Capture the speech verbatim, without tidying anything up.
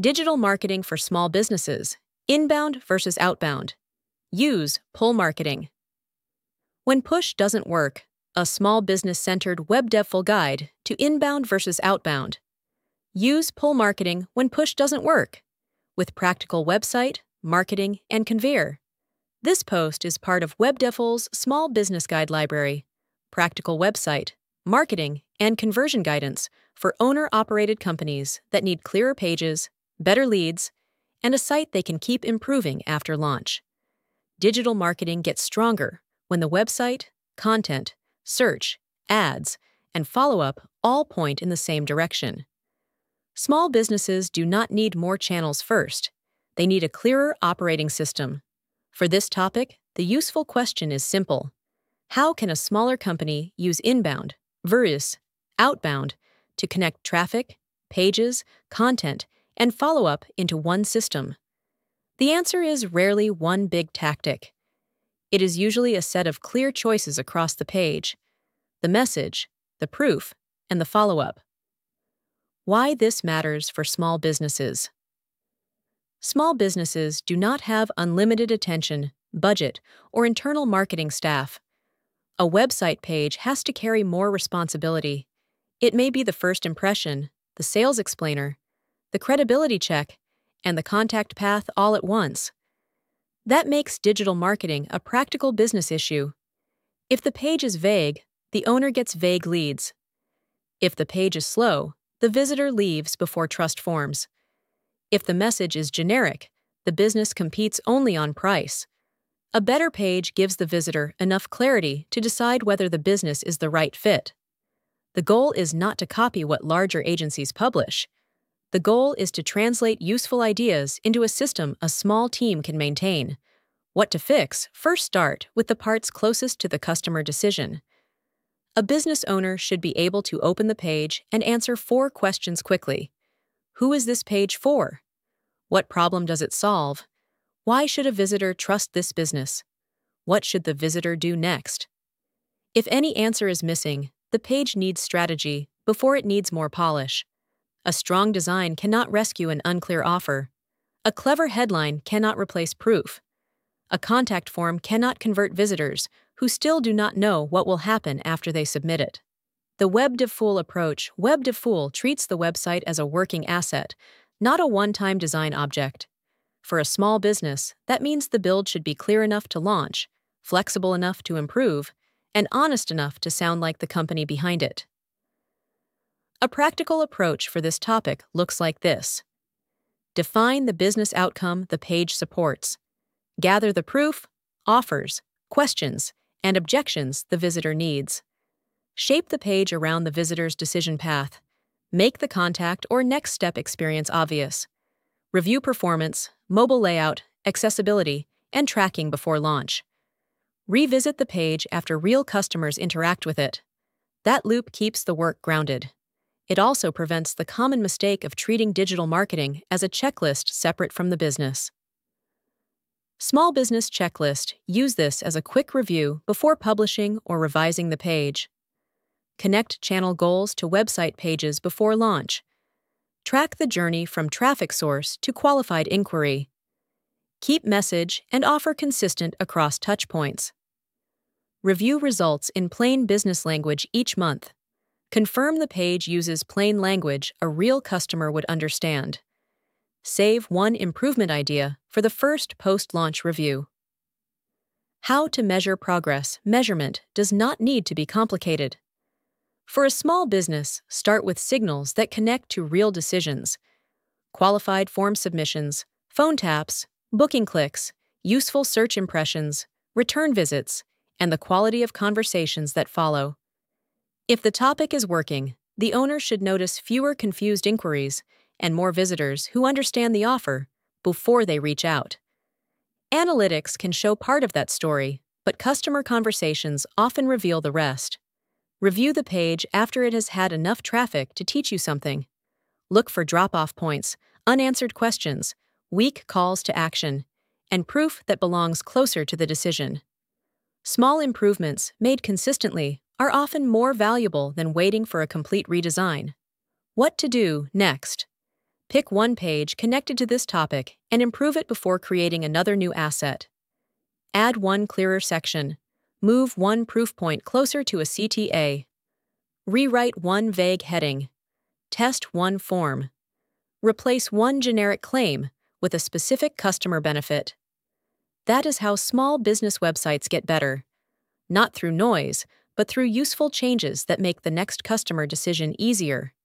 Digital marketing for small businesses, inbound versus outbound. Use pull marketing. When push doesn't work, a small business-centered web dev full guide to inbound versus outbound. Use pull marketing when push doesn't work, with practical website, marketing, and conveyor. This post is part of WebDevFul's Small Business Guide Library, practical website, marketing, and conversion guidance for owner-operated companies that need clearer pages, better leads, and a site they can keep improving after launch. Digital marketing gets stronger when the website, content, search, ads, and follow-up all point in the same direction. Small businesses do not need more channels first. They need a clearer operating system. For this topic, the useful question is simple. How can a smaller company use inbound versus outbound to connect traffic, pages, content, and follow-up into one system? The answer is rarely one big tactic. It is usually a set of clear choices across the page: the message, the proof, and the follow-up. Why this matters for small businesses. Small businesses do not have unlimited attention, budget, or internal marketing staff. A website page has to carry more responsibility. It may be the first impression, the sales explainer, the credibility check, and the contact path all at once. That makes digital marketing a practical business issue. If the page is vague, the owner gets vague leads. If the page is slow, the visitor leaves before trust forms. If the message is generic, the business competes only on price. A better page gives the visitor enough clarity to decide whether the business is the right fit. The goal is not to copy what larger agencies publish. The goal is to translate useful ideas into a system a small team can maintain. What to fix? First, start with the parts closest to the customer decision. A business owner should be able to open the page and answer four questions quickly. Who is this page for? What problem does it solve? Why should a visitor trust this business? What should the visitor do next? If any answer is missing, the page needs strategy before it needs more polish. A strong design cannot rescue an unclear offer. A clever headline cannot replace proof. A contact form cannot convert visitors who still do not know what will happen after they submit it. The WebDevFul approach, WebDevFul treats the website as a working asset, not a one-time design object. For a small business, that means the build should be clear enough to launch, flexible enough to improve, and honest enough to sound like the company behind it. A practical approach for this topic looks like this. Define the business outcome the page supports. Gather the proof, offers, questions, and objections the visitor needs. Shape the page around the visitor's decision path. Make the contact or next step experience obvious. Review performance, mobile layout, accessibility, and tracking before launch. Revisit the page after real customers interact with it. That loop keeps the work grounded. It also prevents the common mistake of treating digital marketing as a checklist separate from the business. Small Business Checklist. Use this as a quick review before publishing or revising the page. Connect channel goals to website pages before launch. Track the journey from traffic source to qualified inquiry. Keep message and offer consistent across touchpoints. Review results in plain business language each month. Confirm the page uses plain language a real customer would understand. Save one improvement idea for the first post-launch review. How to measure progress. Measurement does not need to be complicated. For a small business, start with signals that connect to real decisions. Qualified form submissions, phone taps, booking clicks, useful search impressions, return visits, and the quality of conversations that follow. If the topic is working, the owner should notice fewer confused inquiries and more visitors who understand the offer before they reach out. Analytics can show part of that story, but customer conversations often reveal the rest. Review the page after it has had enough traffic to teach you something. Look for drop-off points, unanswered questions, weak calls to action, and proof that belongs closer to the decision. Small improvements made consistently are often more valuable than waiting for a complete redesign. What to do next? Pick one page connected to this topic and improve it before creating another new asset. Add one clearer section. Move one proof point closer to a C T A. Rewrite one vague heading. Test one form. Replace one generic claim with a specific customer benefit. That is how small business websites get better. Not through noise, but through useful changes that make the next customer decision easier.